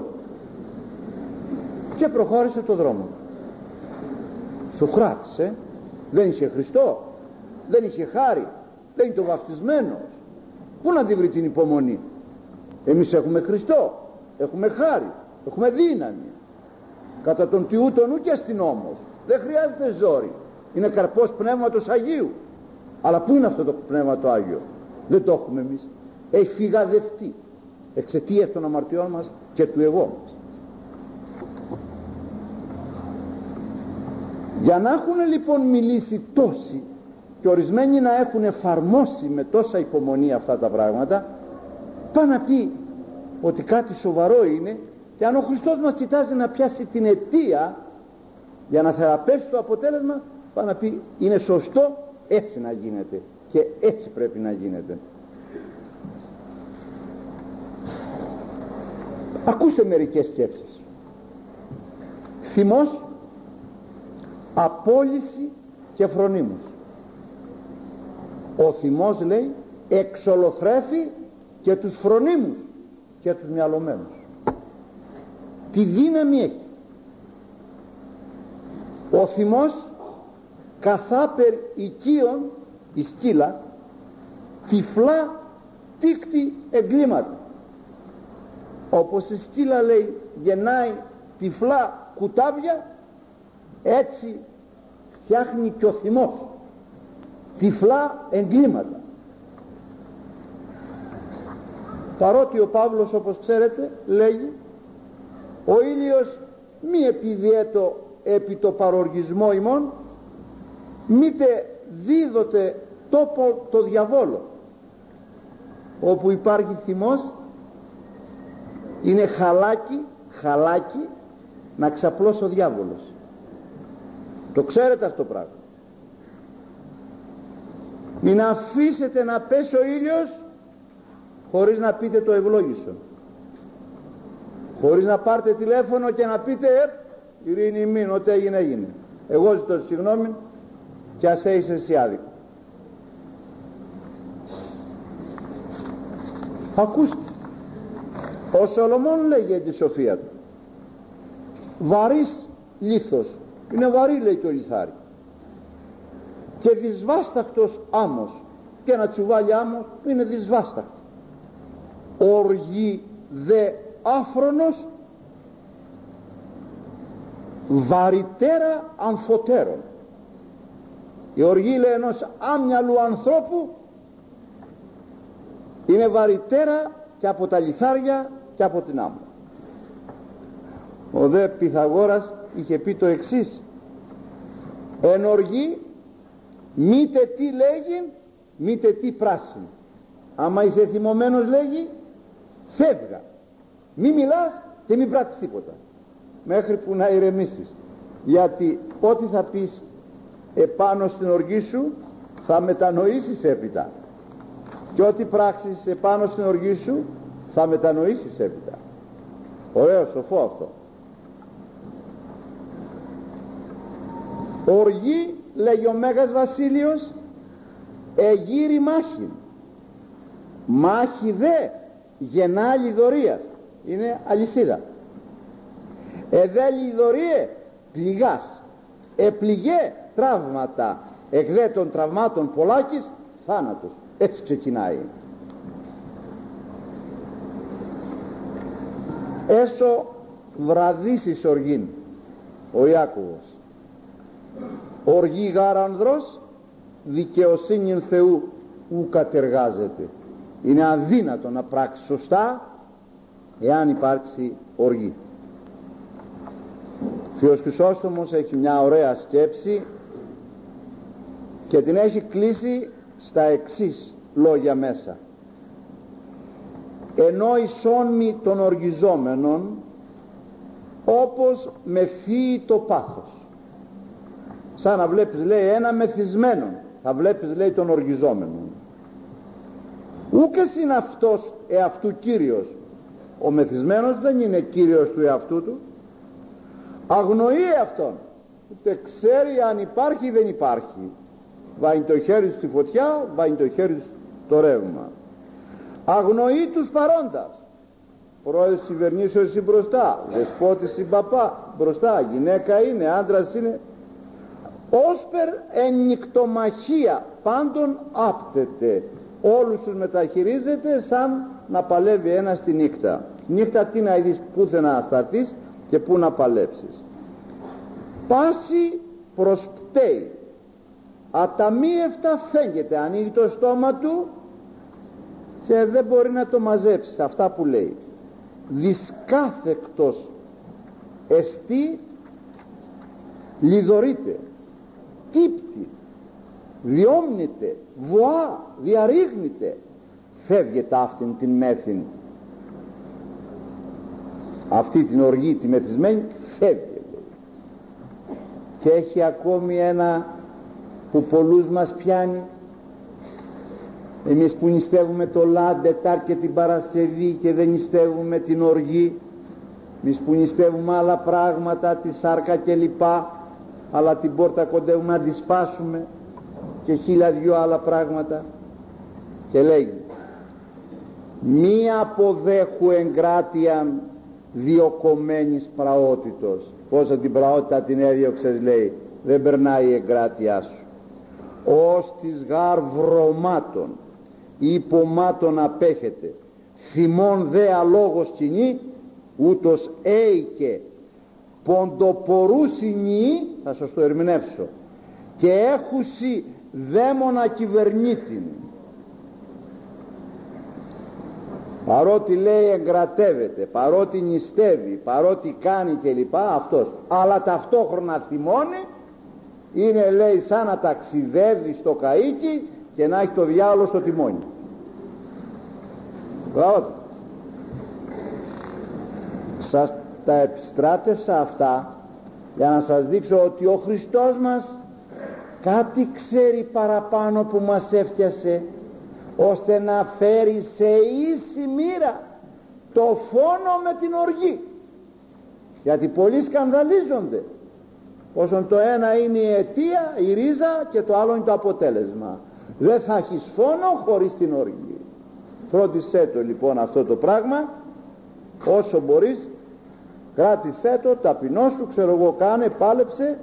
S1: και προχώρησε το δρόμο. Σωκράτης, δεν είχε Χριστό, δεν είχε χάρη, δεν είναι το βαφτισμένος. Πού να τη βρει την υπομονή? Εμείς έχουμε Χριστό, έχουμε χάρη, έχουμε δύναμη, κατά τον τιούτον ου και αστυνόμος, δεν χρειάζεται ζόρι, είναι καρπός Πνεύματος Αγίου. Αλλά πού είναι αυτό το Πνεύμα το Άγιο? Δεν το έχουμε εμείς, έχει φυγαδευτεί εξαιτίας των αμαρτιών μας και του εγώ μας. Για να έχουν λοιπόν μιλήσει τόσοι και ορισμένοι να έχουν εφαρμόσει με τόσα υπομονή αυτά τα πράγματα, πάει να πει ότι κάτι σοβαρό είναι, και αν ο Χριστός μας κοιτάζει να πιάσει την αιτία για να θεραπεύσει το αποτέλεσμα, πάει να πει είναι σωστό έτσι να γίνεται και έτσι πρέπει να γίνεται. Ακούστε μερικές σκέψεις. Θυμός, απόλυση και φρονίμος. Ο θυμός λέει εξολοθρέφει και τους φρονίμους και τους μυαλωμένους. Τι δύναμη έχει. Ο θυμός καθάπερ οικείων, η σκύλα, τυφλά τίκτη εγκλήματα. Όπως η σκύλα λέει γεννάει τυφλά κουτάβια, έτσι φτιάχνει και ο θυμός τυφλά εγκλήματα. Παρότι ο Παύλος, όπως ξέρετε, λέγει ο ήλιος μη επιδιέτω επί το παροργισμό ημών, μήτε δίδοτε τόπο το διαβόλο. Όπου υπάρχει θυμός Είναι χαλάκι να ξαπλώσει ο διάβολος. Το ξέρετε αυτό το πράγμα. Μην αφήσετε να πέσει ο ήλιος χωρίς να πείτε το ευλόγησον, χωρίς να πάρετε τηλέφωνο και να πείτε ειρήνη ημίν, ό,τι έγινε έγινε, εγώ ζητώ συγγνώμη και ας είσαι εσύ άδικο. Ακούστε, ο Σολομών λέγει τη σοφία του, βαρύς λίθος, είναι βαρύ λέει το λιθάρι, και δυσβάσταχτος άμμος, και ένα τσουβάλι άμμος είναι δυσβάσταχτο. Οργή δε άφρονος βαρυτέρα αμφωτέρων. Η οργή λέει ενός άμυαλου ανθρώπου είναι βαρυτέρα και από τα λιθάρια και από την άμμο. Ο δε Πυθαγόρας είχε πει το εξής: εν οργή μήτε τι λέγει, μήτε τι πράσινη. Άμα είσαι θυμωμένος λέγει, φεύγα, μη μιλάς και μη πράττεις τίποτα μέχρι που να ηρεμήσεις, γιατί ό,τι θα πεις επάνω στην οργή σου θα μετανοήσεις έπειτα, και ό,τι πράξεις επάνω στην οργή σου θα μετανοήσεις έπειτα. Ωραίο, σοφό αυτό. Οργή, λέγει ο Μέγας Βασίλειος, εγύρι μάχη, μάχη δε γεννά λιδωρίας, είναι αλυσίδα. Εδέ λιδωρίε πληγάς, επληγέ τραύματα, εκδέ των τραυμάτων πολλάκης θάνατος. Έτσι ξεκινάει. Έσω βραδύσεις οργήν, ο Ιάκωβος. Οργή γάρα ανδρός, δικαιοσύνην Θεού ου κατεργάζεται. Είναι αδύνατο να πράξει σωστά εάν υπάρξει οργή. Θείος Χρυσόστομος έχει μια ωραία σκέψη και την έχει κλείσει στα εξής λόγια μέσα: ενώ ισόνμη των οργιζόμενων όπως μεθύει το πάθος. Σαν να βλέπεις, λέει, ένα μεθυσμένον, θα βλέπεις, λέει, τον οργιζόμενον. Ούκες είναι αυτός εαυτού κύριος. Ο μεθυσμένος δεν είναι κύριος του εαυτού του, αγνοεί αυτόν, ούτε ξέρει αν υπάρχει ή δεν υπάρχει. Βάει το χέρι στη φωτιά, βάει το χέρι στο ρεύμα. Αγνοεί τους παρόντας. Πρόεδρος της κυβερνήσεως είναι μπροστά, δεσπότης είναι παπά μπροστά, γυναίκα είναι, άντρας είναι. Όσπερ εν νυκτομαχία πάντων άπτεται, όλους τους μεταχειρίζεται σαν να παλεύει ένας τη νύχτα. Νύχτα τι να είδεις, πού θε να σταθείς και πού να παλέψεις. Πάση προσπτέει, αταμίευτα φέγγεται, ανοίγει το στόμα του και δεν μπορεί να το μαζέψει αυτά που λέει. Δυσκάθεκτος εστί, λιδωρείται, τύπτει, διόμνεται, βοά, διαρρήγνεται, φεύγεται αυτήν την μέθην, αυτή την οργή τη μεθυσμένη, φεύγεται. Και έχει ακόμη ένα που πολλούς μας πιάνει. Εμείς που νηστεύουμε το Λάντετάρ και την Παρασκευή και δεν νηστεύουμε την οργή, εμείς που νηστεύουμε άλλα πράγματα, τη σάρκα και λοιπά, αλλά την πόρτα κοντεύουμε να τη σπάσουμε και 1002 άλλα πράγματα, και λέγει: μη αποδέχου εγκράτειαν διοκομμένης πραότητος. Πόσα την πραότητα την έδιωξες, λέει, δεν περνάει η εγκράτειά σου. Ως της γάρ βρωμάτων ή πομάτων απέχεται, θυμών δε αλόγος κοινή, ούτως έικε ποντοπορούσι νη, θα σας το ερμηνεύσω, και έχουσι δαίμονα κυβερνήτην. Παρότι, λέει, εγκρατεύεται, παρότι νηστεύει, παρότι κάνει κλπ, αυτός, αλλά ταυτόχρονα θυμώνει, είναι, λέει, σαν να ταξιδεύει στο καΐκι και να έχει το διάολο στο τιμόνι. Μπράβο. Σας τα επιστράτευσα αυτά για να σας δείξω ότι ο Χριστός μας κάτι ξέρει παραπάνω που μας έφτιασε, ώστε να φέρει σε ίση μοίρα το φόνο με την οργή. Γιατί πολλοί σκανδαλίζονται όσον το ένα είναι η αιτία, η ρίζα, και το άλλο είναι το αποτέλεσμα. Δεν θα έχεις φόνο χωρίς την οργή. Φρόντισέ το λοιπόν αυτό το πράγμα όσο μπορείς, κράτησέ το, ταπεινώσου, ξέρω εγώ, κάνε, πάλεψε,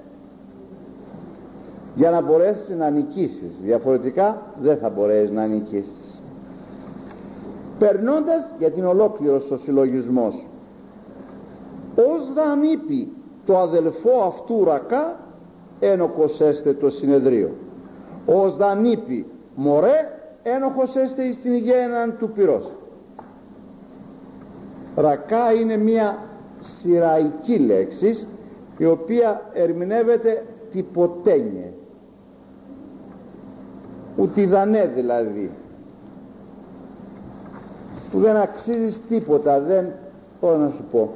S1: για να μπορέσεις να νικήσεις. Διαφορετικά δεν θα μπορέσεις να νικήσεις. Περνώντας, για την ολόκληρος ο συλλογισμός, ως δαν είπε το αδελφό αυτού Ρακά, ένοχος έστε το συνεδρίο. Ως δαν είπε μωρέ, ένοχος έστε εις την γέναν του πυρός. Ρακά είναι μια σειραϊκή λέξη, η οποία ερμηνεύεται τυποτένιε, ουτιδανέ δηλαδή, που δεν αξίζεις τίποτα, δεν, πώς να σου πω,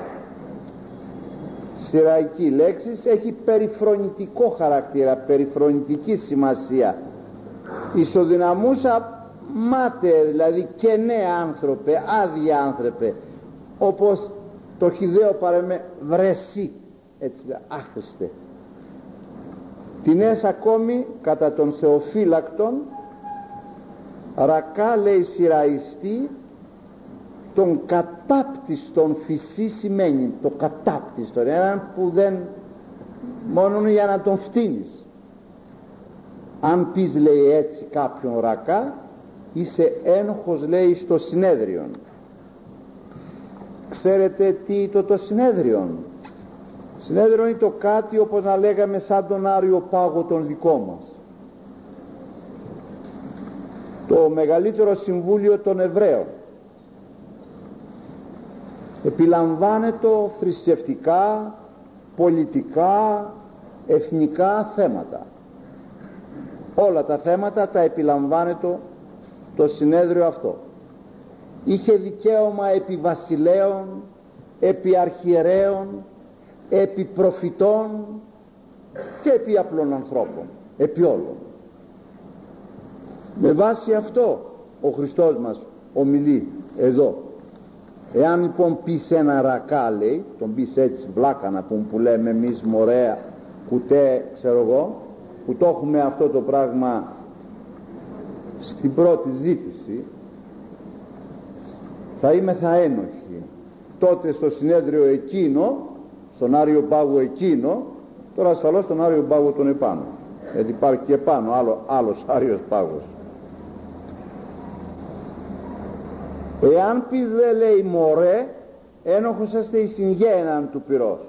S1: σειραϊκή λέξη, έχει περιφρονητικό χαρακτήρα, περιφρονητική σημασία. Ισοδυναμούσα μάτε, δηλαδή και ναι άνθρωπε, άδεια άνθρωπε, όπως το χυδαίο παρέμε βρεσί, έτσι άχρηστε. Την ακόμη κατά τον Θεοφύλακτον Ρακά λέει σειραϊστή, τον κατάπτυστον φυσί σημαίνει, το κατάπτυστον, έναν που δεν, μόνο για να τον φτύνεις. Αν πεις λέει έτσι κάποιον Ρακά, είσαι ένοχος λέει στο συνέδριον. Ξέρετε τι το συνέδριον? Συνέδριο είναι το κάτι, όπως να λέγαμε, σαν τον Άριο Πάγο τον δικό μας, το μεγαλύτερο συμβούλιο των Εβραίων. Επιλαμβάνεται θρησκευτικά, πολιτικά, εθνικά θέματα. Όλα τα θέματα τα επιλαμβάνεται το συνέδριο αυτό. Είχε δικαίωμα επί βασιλέων, επί αρχιερέων, επί προφητών και επί απλών ανθρώπων, επί όλων. Με βάση αυτό ο Χριστός μας ομιλεί εδώ. Εάν λοιπόν πεις ένα Ρακά, λέει, τον πεις έτσι βλάκα να πούμε, που λέμε εμείς μωρέα κουτέ, ξέρω εγώ, που το έχουμε αυτό το πράγμα στην πρώτη ζήτηση, θα ένοχοι. Τότε στο συνέδριο εκείνο, στον Άριο Πάγο εκείνο, τώρα ασφαλώς στον Άριο Πάγο τον επάνω, γιατί υπάρχει και επάνω άλλος Άριος Πάγος. Εάν πεις δε λέει μωρέ, ένοχος έστε εις την γέναν του πυρός.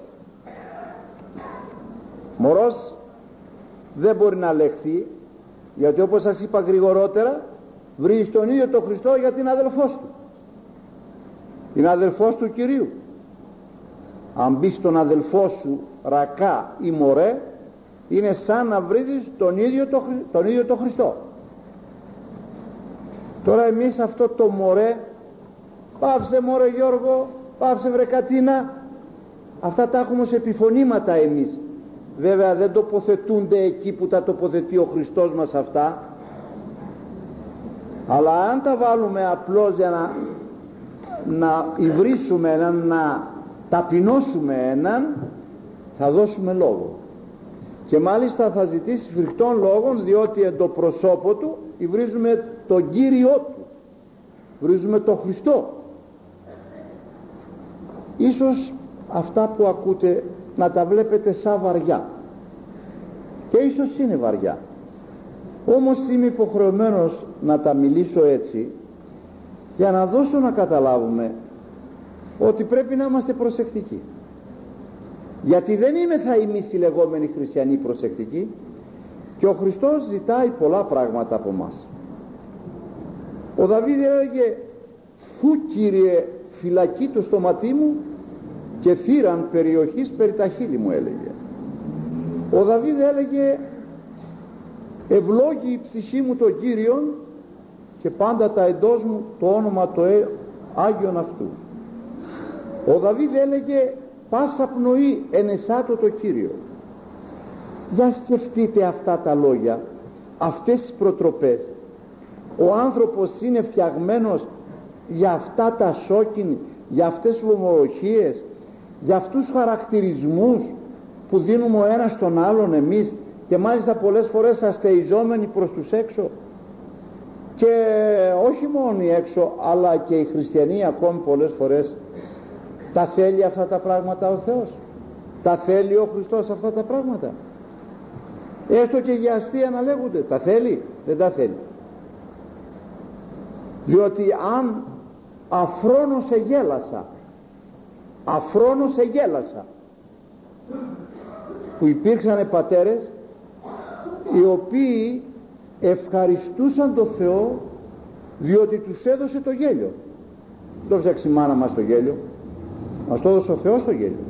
S1: Μωρός δεν μπορεί να λεχθεί, γιατί όπως σας είπα γρηγορότερα, βρεις τον ίδιο τον Χριστό γιατί είναι αδελφός του, είναι αδελφός του Κυρίου. Αν μπεις τον αδελφό σου Ρακά ή μωρέ, είναι σαν να βρίζεις τον ίδιο τον Χριστό. Τώρα εμείς αυτό το μωρέ, πάψε μωρέ Γιώργο, πάψε βρε Κατίνα, αυτά τα έχουμε ως επιφωνήματα εμείς. Βέβαια δεν τοποθετούνται εκεί που τα τοποθετεί ο Χριστός μας αυτά, αλλά αν τα βάλουμε απλώς για να υβρίσουμε έναν, να ταπεινώσουμε έναν, θα δώσουμε λόγο, και μάλιστα θα ζητήσει φρικτών λόγων, διότι εν το προσώπο του υβρίζουμε τον Κύριό του, βρίζουμε τον Χριστό. Ίσως αυτά που ακούτε να τα βλέπετε σαν βαριά, και ίσως είναι βαριά, όμως είμαι υποχρεωμένος να τα μιλήσω έτσι για να δώσω να καταλάβουμε ότι πρέπει να είμαστε προσεκτικοί, γιατί δεν είμαι θα εμείς οι λεγόμενοι χριστιανοί προσεκτικοί, και ο Χριστός ζητάει πολλά πράγματα από μας. Ο Δαβίδ έλεγε «Φου Κύριε φυλακή το στόματί μου και θύραν περιοχής περί τα χείλη μου», έλεγε. Ο Δαβίδ έλεγε «Ευλόγει η ψυχή μου τον Κύριον και πάντα τα εντός μου το όνομα το Άγιον αυτού». Ο Δαβίδ έλεγε πάσα πνοή ενεσάτω το Κύριο. Για σκεφτείτε αυτά τα λόγια, αυτές τις προτροπές. Ο άνθρωπος είναι φτιαγμένος για αυτά τα σόκιν, για αυτές τις ομολογίες, για αυτούς τους χαρακτηρισμούς που δίνουμε ο ένας τον άλλον εμείς, και μάλιστα πολλές φορές αστεϊζόμενοι προς τους έξω, και όχι μόνο οι έξω αλλά και οι χριστιανοί ακόμη πολλές φορές. Τα θέλει αυτά τα πράγματα ο Θεός? Τα θέλει ο Χριστός αυτά τα πράγματα? Έστω και για αστεία να λέγονται, τα θέλει? Δεν τα θέλει. Διότι αν αφρόνως εγέλασα που υπήρξαν πατέρες οι οποίοι ευχαριστούσαν το Θεό διότι τους έδωσε το γέλιο. Δεν το φτιάξει η μάνα μας το γέλιο, μας το έδωσε ο Θεός το γέλιο.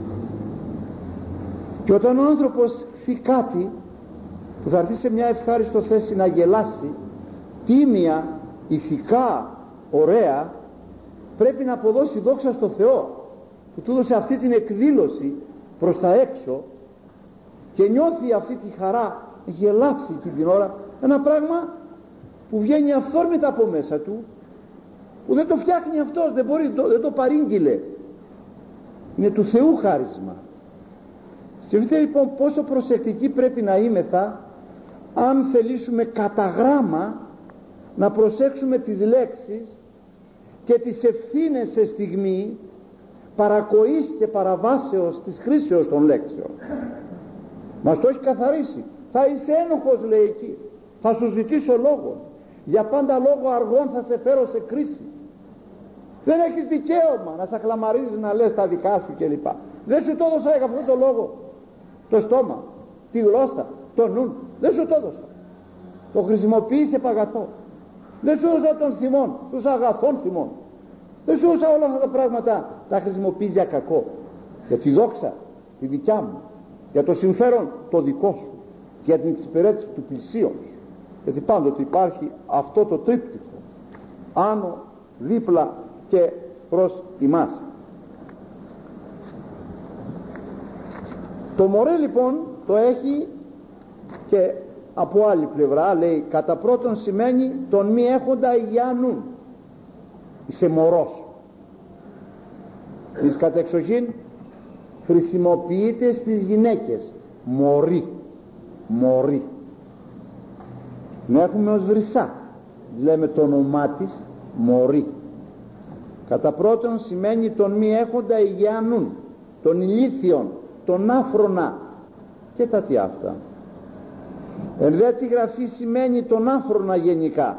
S1: Και όταν ο άνθρωπος χθεί κάτι που θα έρθει σε μια ευχάριστο θέση να γελάσει, τίμια, ηθικά, ωραία, πρέπει να αποδώσει δόξα στο Θεό που του έδωσε αυτή την εκδήλωση προς τα έξω και νιώθει αυτή τη χαρά, γελάσει την ώρα, ένα πράγμα που βγαίνει αυθόρμητα από μέσα του, που δεν το φτιάχνει αυτός, δεν το παρήγγειλε, είναι του Θεού χάρισμα. Σκεφτείτε λοιπόν πόσο προσεκτικοί πρέπει να είμεθα αν θελήσουμε κατά γράμμα να προσέξουμε τις λέξεις και τις ευθύνες σε στιγμή παρακοής και παραβάσεως της χρήσεως των λέξεων. Μας το έχει καθαρίσει. Θα είσαι ένοχος, λέει εκεί, θα σου ζητήσω λόγο, για πάντα λόγο αργών θα σε φέρω σε κρίση. Δεν έχεις δικαίωμα να σε ακλαμαρίζεις, να λες τα δικά σου κλπ. Δεν σου το έδωσα για αυτόν τον λόγο το στόμα, τη γλώσσα, το νου, δεν σου το έδωσα. Το χρησιμοποίησε παγαθό. Δεν σου έδωσα τον θυμών, τους αγαθών θυμών. Δεν σου έδωσα όλα αυτά τα πράγματα, τα χρησιμοποιείς για κακό, για τη δόξα τη δικιά μου, για το συμφέρον το δικό σου, για την εξυπηρέτηση του πλησίον σου. Γιατί πάντοτε υπάρχει αυτό το τρίπτυχο, άνω, δίπλα και προς ημάς. Το μωρέ λοιπόν το έχει και από άλλη πλευρά, λέει, κατά πρώτον σημαίνει τον μη έχοντα υγιάνουν, είσαι μωρός. Εις κατεξοχήν χρησιμοποιείται στις γυναίκες μωρή. Να έχουμε ως βρυσά, λέμε το όνομά της μωρή. Κατά πρώτον σημαίνει τον μη έχοντα υγιάνουν, τον ηλίθιον, τον άφρονα και τα τι αυτά. Εν δε τη γραφή σημαίνει τον άφρονα γενικά.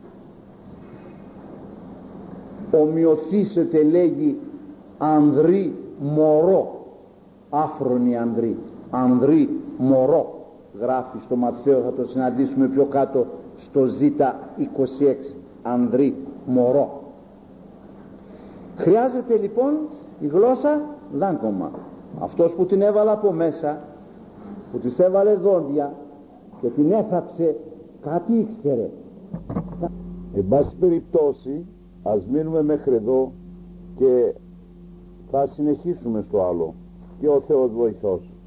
S1: Ομοιωθήσετε, λέγει, ανδρή μωρό, άφρονη ανδρή μωρό, γράφει στο Ματθαίο, θα το συναντήσουμε πιο κάτω στο Ζ26, ανδρή μωρό. Χρειάζεται λοιπόν η γλώσσα δάγκωμα. Αυτός που την έβαλε από μέσα, που της έβαλε δόντια και την έθαψε, κάτι ήξερε. Εν πάση περιπτώσει ας μείνουμε μέχρι εδώ και θα συνεχίσουμε στο άλλο, και ο Θεός βοηθός.